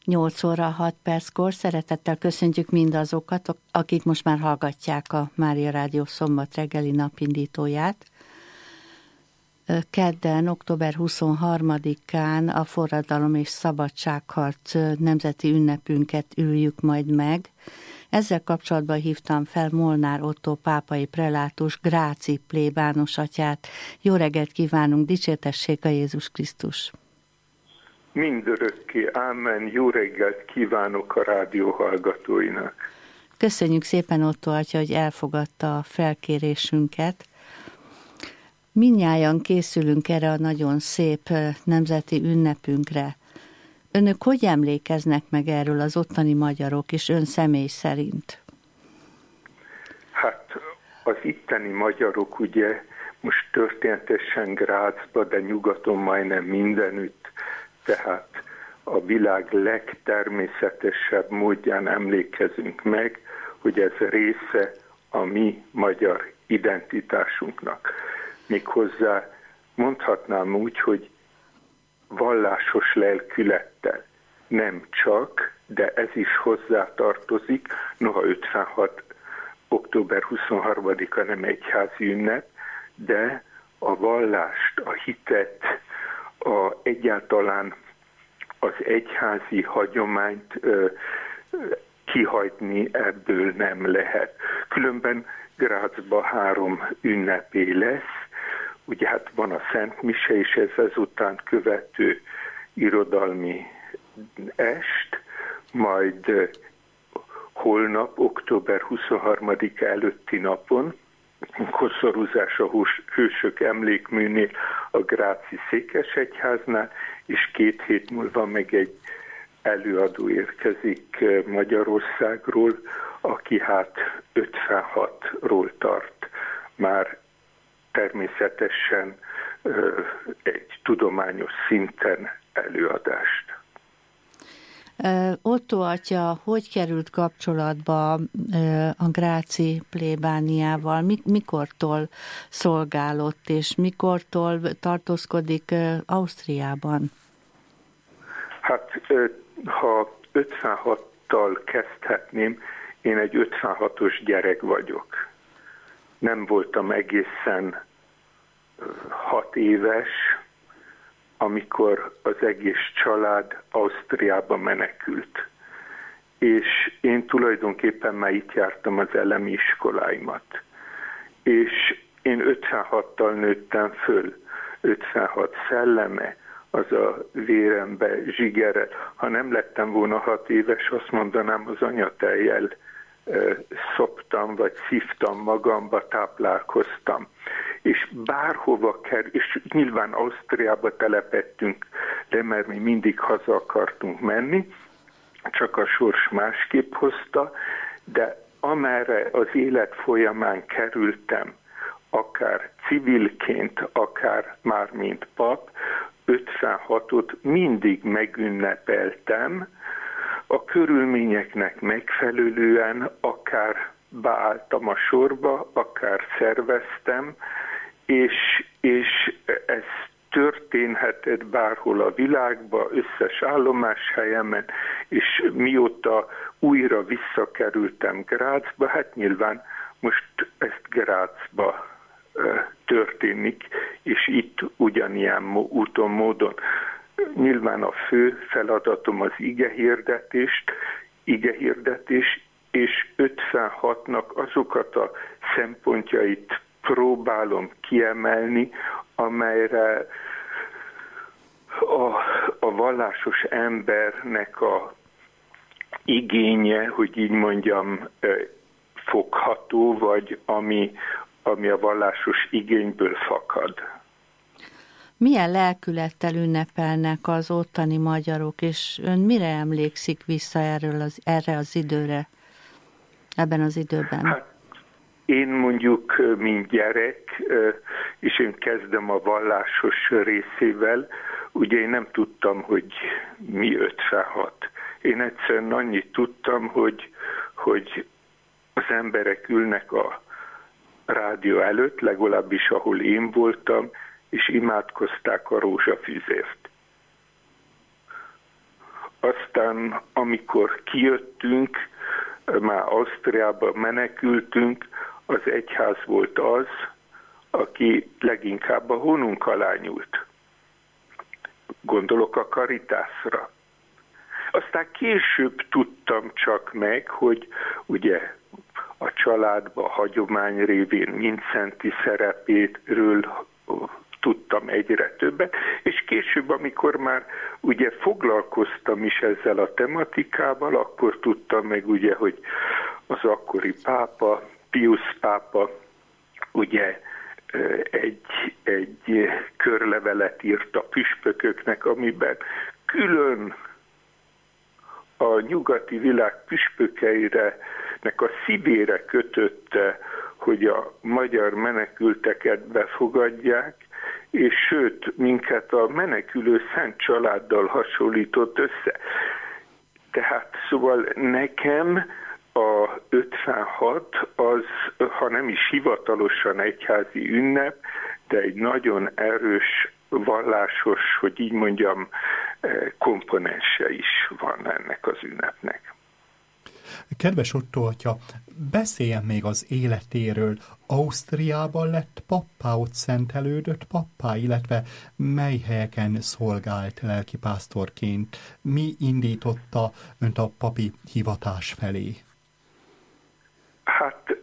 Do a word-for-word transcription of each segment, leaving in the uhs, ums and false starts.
nyolc óra hat perckor szeretettel köszöntjük mindazokat, akik most már hallgatják a Mária Rádió szombat reggeli napindítóját. Kedden, október huszonharmadikán a Forradalom és Szabadságharc nemzeti ünnepünket üljük majd meg. Ezzel kapcsolatban hívtam fel Molnár Ottó pápai prelátus, gráci plébános atyát. Jó reggelt kívánunk, dicsértessék a Jézus Krisztus! Mindörökké, ámen, jó reggelt kívánok a rádió hallgatóinak. Köszönjük szépen, Ottó atya, hogy elfogadta a felkérésünket. Mindnyájan készülünk erre a nagyon szép nemzeti ünnepünkre. Önök hogy emlékeznek meg erről az ottani magyarok, és ön személy szerint? Hát az itteni magyarok ugye most történetesen Grazba, de nyugaton majdnem mindenütt, tehát a világ legtermészetesebb módján emlékezünk meg, hogy ez része a mi magyar identitásunknak. Méghozzá mondhatnám úgy, hogy vallásos lelkülettel, nem csak, de ez is hozzátartozik, noha ötvenhat. október huszonharmadika nem egyházi ünnep, de a vallást, a hitet, a, egyáltalán az egyházi hagyományt ö, kihagyni ebből nem lehet. Különben Grazban három ünnepé lesz, ugye hát van a Szent Mise, és ez ezután követő irodalmi est, majd holnap, október huszonharmadika előtti napon, koszorúzás a hősök emlékműnél a gráci székesegyháznál, és két hét múlva meg egy előadó érkezik Magyarországról, aki hát ötvenhatról tart már természetesen ö, egy tudományos szinten előadást. Ottó atya, hogy került kapcsolatba a gráci plébániával? Mikortól szolgálott, és mikortól tartózkodik Ausztriában? Hát, ha ötvenhattal kezdhetném, én egy ötvenhatos gyerek vagyok. Nem voltam egészen hat éves, amikor az egész család Ausztriába menekült. És én tulajdonképpen már itt jártam az elemi iskoláimat. És én ötvenhattal nőttem föl, ötvenhat szelleme, az a vérembe zsigerel. Ha nem lettem volna hat éves, azt mondanám, az anyatejjel szoptam, vagy szívtam magamba, táplálkoztam. És bárhova kerül, és nyilván Ausztriába telepettünk, de mert mi mindig haza akartunk menni, csak a sors másképp hozta, de amerre az élet folyamán kerültem, akár civilként, akár már mint pap, ötvenhatot mindig megünnepeltem, a körülményeknek megfelelően akár beálltam a sorba, akár szerveztem, és, és ez történhetett bárhol a világban, összes állomáshelyemen, és mióta újra visszakerültem Grazba, hát nyilván most ezt Grazba történik, és itt ugyanilyen úton, módon. Nyilván a fő feladatom az igehirdetést, igehirdetés, és ötvenhatnak azokat a szempontjait próbálom kiemelni, amelyre a, a vallásos embernek a igénye, hogy így mondjam, fogható, vagy ami, ami a vallásos igényből fakad. Milyen lelkülettel ünnepelnek az ottani magyarok, és ön mire emlékszik vissza erről az, erre az időre, ebben az időben? Hát, én mondjuk, mint gyerek, és én kezdem a vallásos részével, ugye én nem tudtam, hogy mi ötvenhat. Én egyszerűen annyit tudtam, hogy, hogy az emberek ülnek a rádió előtt, legalábbis ahol én voltam, és imádkozták a rózsafüzért. aztán amikor kijöttünk, már Ausztriába menekültünk, az egyház volt az, aki leginkább a honunk alá nyúlt. Gondolok a Caritasra. Aztán később tudtam csak meg, hogy ugye a családban a hagyomány révén Mindszenty szerepéről tudtam egyre többet, és később, amikor már ugye foglalkoztam is ezzel a tematikával, akkor tudtam meg ugye, hogy az akkori pápa, Piusz pápa ugye egy, egy körlevelet írt a püspököknek, amiben külön a nyugati világ püspökeinek a szívére kötötte, hogy a magyar menekülteket befogadják, és sőt, minket a menekülő szent családdal hasonlított össze. Tehát szóval nekem a ötvenhat az, ha nem is hivatalosan egyházi ünnep, de egy nagyon erős, vallásos, hogy így mondjam, komponense is van ennek az ünnepnek. Kedves Otto atya, beszéljen még az életéről. Ausztriában lett pappá, ott szentelődött pappá, illetve mely helyeken szolgált lelkipásztorként? Mi indította önt a papi hivatás felé? Hát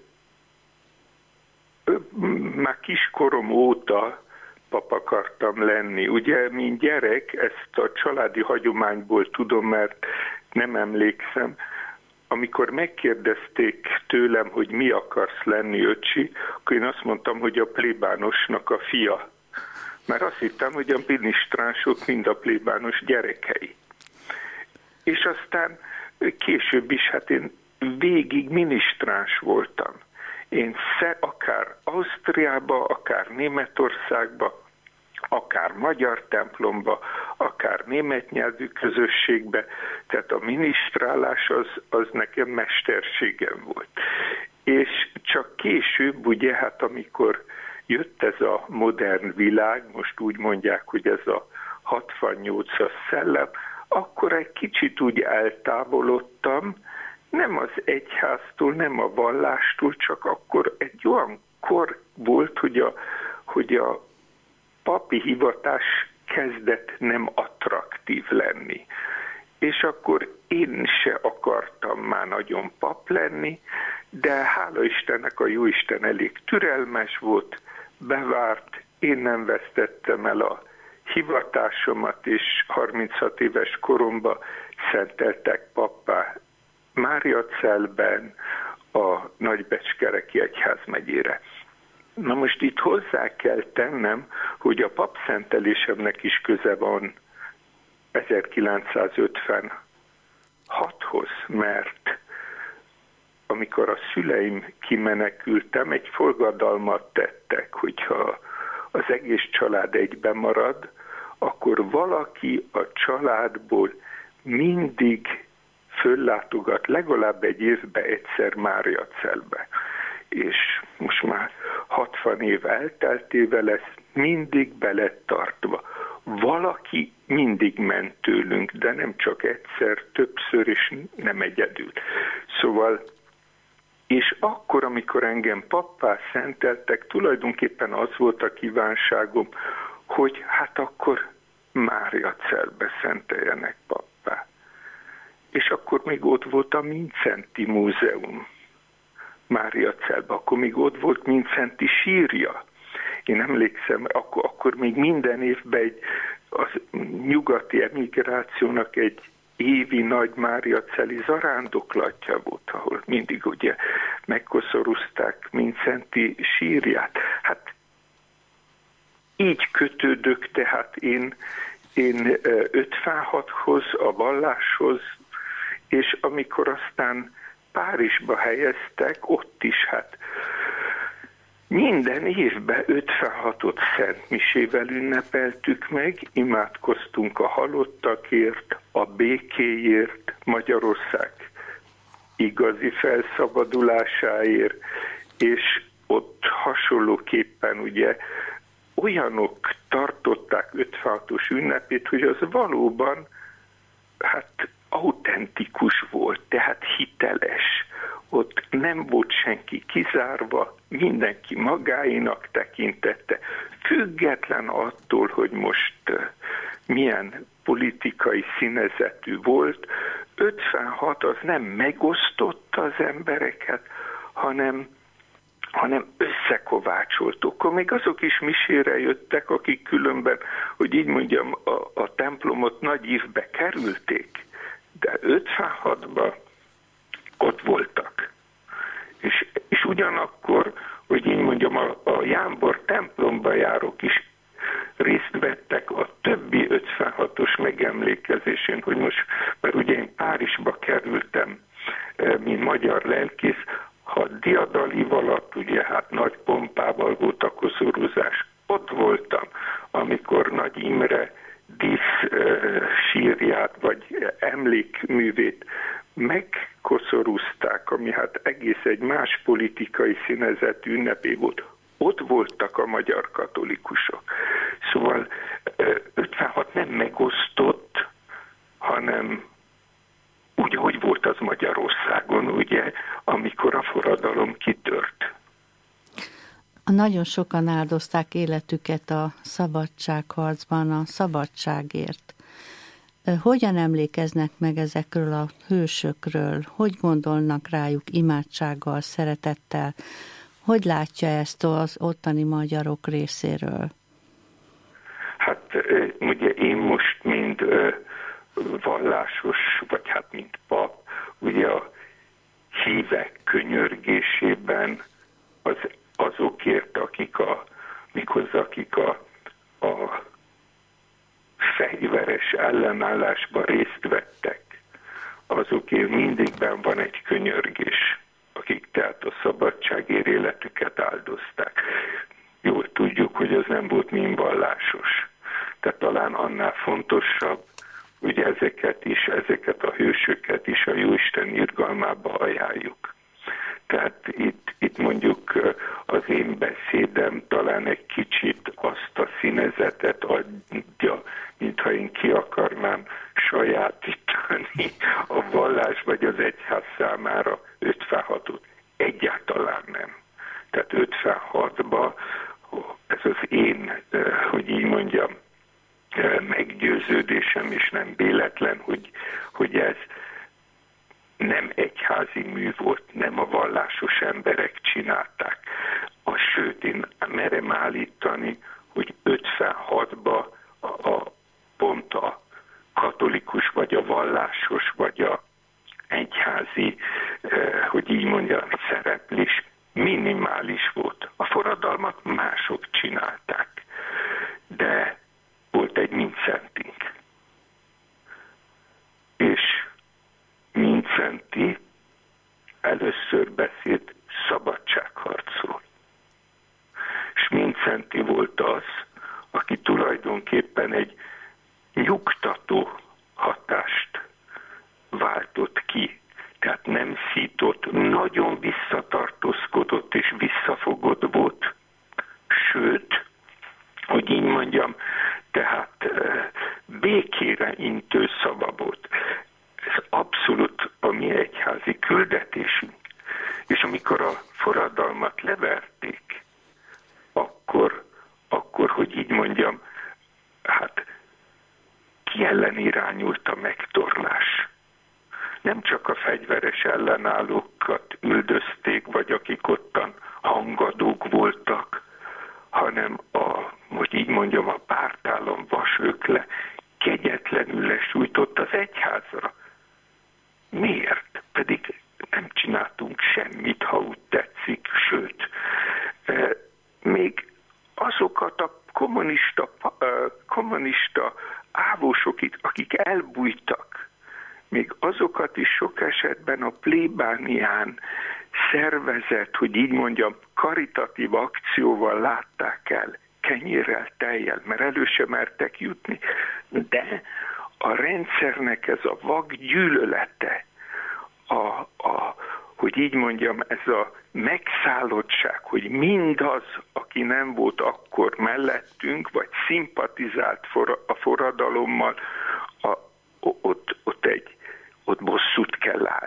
már kiskorom óta pap akartam lenni. Ugye, mint gyerek, ezt a családi hagyományból tudom, mert nem emlékszem. Amikor megkérdezték tőlem, hogy mi akarsz lenni, öcsi, akkor én azt mondtam, hogy a plébánosnak a fia. Mert azt hittem, hogy a minisztránsok mind a plébános gyerekei. És aztán később is, hát én végig minisztráns voltam. Én akár Ausztriába, akár Németországba, akár magyar templomba, akár német nyelvű közösségbe, tehát a minisztrálás az, az nekem mesterségem volt. És csak később, ugye, hát amikor jött ez a modern világ, most úgy mondják, hogy ez a hatvannyolcas szellem, akkor egy kicsit úgy eltávolodtam, nem az egyháztól, nem a vallástól, csak akkor egy olyan kor volt, hogy a, hogy a papi hivatás kezdett nem attraktív lenni. És akkor én se akartam már nagyon pap lenni, de hála Istennek a Jóisten elég türelmes volt, bevárt, én nem vesztettem el a hivatásomat, és harminchat éves koromban szenteltek pappá Máriacelben, a Nagybecskereki egyházmegyére. Na most itt hozzá kell tennem, hogy a papszentelésemnek is köze van ezerkilencszázötvenhathoz, mert amikor a szüleim kimenekültem, egy forgadalmat tettek, hogyha az egész család egyben marad, akkor valaki a családból mindig föllátogat legalább egy évbe egyszer Máriacelbe. És most már hatvan év elteltével ez mindig be lett tartva. Valaki mindig ment tőlünk, de nem csak egyszer, többször, és nem egyedül. Szóval, és akkor, amikor engem pappá szenteltek, tulajdonképpen az volt a kívánságom, hogy hát akkor Máriacelbe szenteljenek pappá. És akkor még ott volt a Mindszenty Múzeum Máriacelben, akkor még ott volt Mindszenty sírja. Én emlékszem, akkor, akkor még minden évben egy, az nyugati emigrációnak egy évi nagy máriaceli zarándoklatja volt, ahol mindig ugye megkoszorúzták Mindszenty sírját. Hát így kötődök, tehát én, én ötvenhathoz, a valláshoz, és amikor aztán Párizsba helyeztek, ott is hát minden évben ötvenhatot szentmisével ünnepeltük meg, imádkoztunk a halottakért, a békéért, Magyarország igazi felszabadulásáért, és ott hasonlóképpen ugye olyanok tartották ötvenhatos ünnepét, hogy az valóban hát autentikus volt, tehát hiteles. Ott nem volt senki kizárva, mindenki magáénak tekintette, független attól, hogy most milyen politikai színezetű volt. ötvenhat az nem megosztotta az embereket, hanem, hanem összekovácsolt. Akkor még azok is misére jöttek, akik különben, hogy így mondjam, a, a templomot nagy ívbe kerülték, de ötvenhatban ott voltak. És, és ugyanakkor, hogy így mondjam, a, a Jámbor templomba járók is részt vettek a többi ötvenhatos megemlékezésén, hogy most, mert ugye én Párizsba kerültem, mint magyar lelkész, ha diadaliv alatt, ugye hát nagy pompával volt a koszorúzás, ott voltam, amikor Nagy Imre dísz sírját, vagy emlékművét megkoszorúzták, ami hát egész egy más politikai színezetű ünnepé volt. Ott voltak a magyar katolikusok. Szóval ötvenhat nem megosztott, hanem úgy, hogy volt az Magyarországon, ugye, amikor a forradalom kitört. Nagyon sokan áldozták életüket a szabadságharcban, a szabadságért. Hogyan emlékeznek meg ezekről a hősökről? Hogy gondolnak rájuk imádsággal, szeretettel? Hogy látja ezt az ottani magyarok részéről? Hát ugye én most, mint vallásos, vagy hát mint pap, ugye a hívek könyörgésében az, azokért, akik a, méghozzá akik a, a fegyveres ellenállásban részt vettek, azokért mindig benn van egy könyörgés, akik tehát a szabadságért életüket áldozták. Jól tudjuk, hogy ez nem volt mind vallásos. Tehát talán annál fontosabb, hogy ezeket is, ezeket a hősöket is a Jóisten irgalmába ajánljuk. Tehát itt, itt mondjuk az én beszédem talán egy kicsit azt a színezetet adja, mintha én ki akarnám sajátítani a vallás vagy az egyház számára ötvenhatot. Egyáltalán nem. Tehát ötvenhatban ez az én, hogy így mondjam, meggyőződésem, és nem véletlen, hogy, hogy ez nem egyházi mű volt, nem a vallásos emberek csinálták. A, sőt, én merem állítani, hogy ötvenhatban a, a, pont a katolikus, vagy a vallásos, vagy a egyházi, eh, hogy így mondjam, szereplés minimális volt. A forradalmat mások csinálták, de volt egy Mindszentig. És Mindszenty először beszélt szabadságharcról. És Mindszenty volt az, aki tulajdonképpen egy nyugtató hatást váltott ki. Tehát nem szított, nagyon visszatartózkodott és visszafogott volt. Sőt, hogy így mondjam, tehát békére intő szava volt. Ez abszolút a mi egyházi küldetésünk. És amikor a forradalmat leverték, akkor, akkor, hogy így mondjam, hát ki ellen irányult a megtorlás. Nem csak a fegyveres ellenállókat üldözték, vagy akik ottan hangadók voltak, hanem a, hogy így mondjam, a pártállam vasökle kegyetlenül lesújtott az egyházra. Miért? Pedig nem csináltunk semmit, ha úgy tetszik, sőt, még azokat a kommunista, kommunista ávósok, akik elbújtak, még azokat is sok esetben a plébánián szervezett, hogy így mondjam, karitatív akcióval látták el, kenyérrel, tejjel, mert elő sem mertek jutni. De a rendszernek ez a vak gyűlölete, a, a, hogy így mondjam, ez a megszállottság, hogy mindaz, aki nem volt akkor mellettünk, vagy szimpatizált for, a forradalommal, a, ott, ott, egy, ott bosszú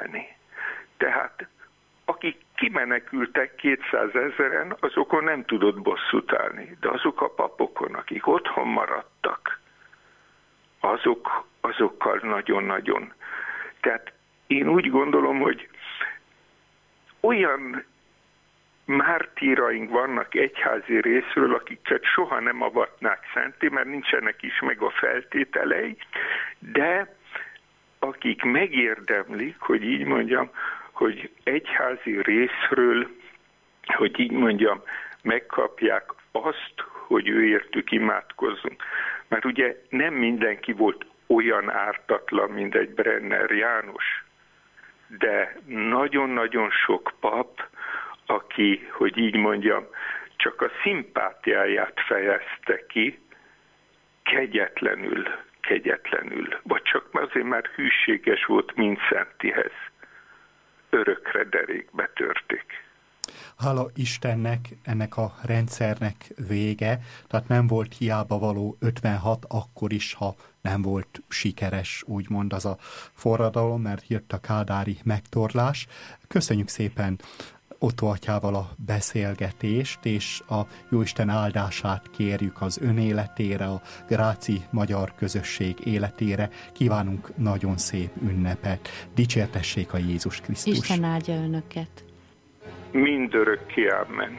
csinálni. Tehát akik kimenekültek kétszázezren, azokon nem tudott bosszút állni, de azok a papokon, akik otthon maradtak, azok, azokkal nagyon-nagyon. Tehát én úgy gondolom, hogy olyan mártíraink vannak egyházi részről, akiket soha nem avatnák szenté, mert nincsenek is meg a feltételei, de akik megérdemlik, hogy így mondjam, hogy egyházi részről, hogy így mondjam, megkapják azt, hogy őértük imádkozzunk. Mert ugye nem mindenki volt olyan ártatlan, mint egy Brenner János, de nagyon-nagyon sok pap, aki, hogy így mondjam, csak a szimpátiáját fejezte ki, kegyetlenül, kegyetlenül, vagy csak azért már hűséges volt Mindszentihez. Örökre derékbe törték. Hála Istennek, ennek a rendszernek vége, tehát nem volt hiába való ötvenhat akkor is, ha nem volt sikeres, úgymond az a forradalom, mert jött a kádári megtorlás. Köszönjük szépen Ottó atyával a beszélgetést, és a Jóisten áldását kérjük az ön életére, a gráci magyar közösség életére. Kívánunk nagyon szép ünnepet. Dicsértessék a Jézus Krisztus. Isten áldja önöket. Mindörökké, amen.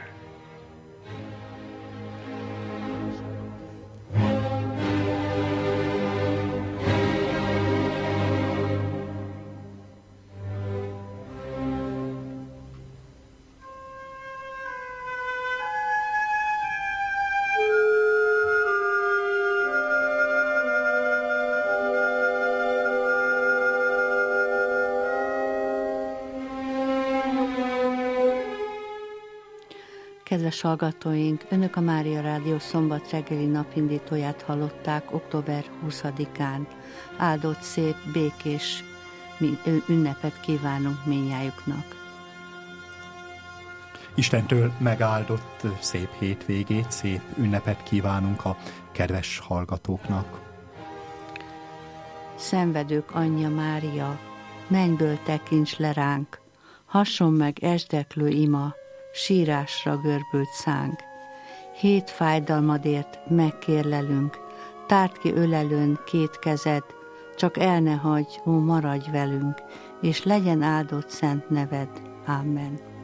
Kedves hallgatóink, Önök a Mária Rádió szombat reggeli napindítóját hallották október huszadikán. Áldott, szép, békés ünnepet kívánunk mindnyájuknak. Istentől megáldott szép hétvégét, szép ünnepet kívánunk a kedves hallgatóknak. Szenvedők anyja Mária, mennyből tekints le ránk, hasson meg esdeklő ima, sírásra görbült szánk. Hét fájdalmadért megkérlelünk, tárd ki ölelőn két kezed, csak el ne hagyj, ó, maradj velünk, és legyen áldott szent neved. Amen.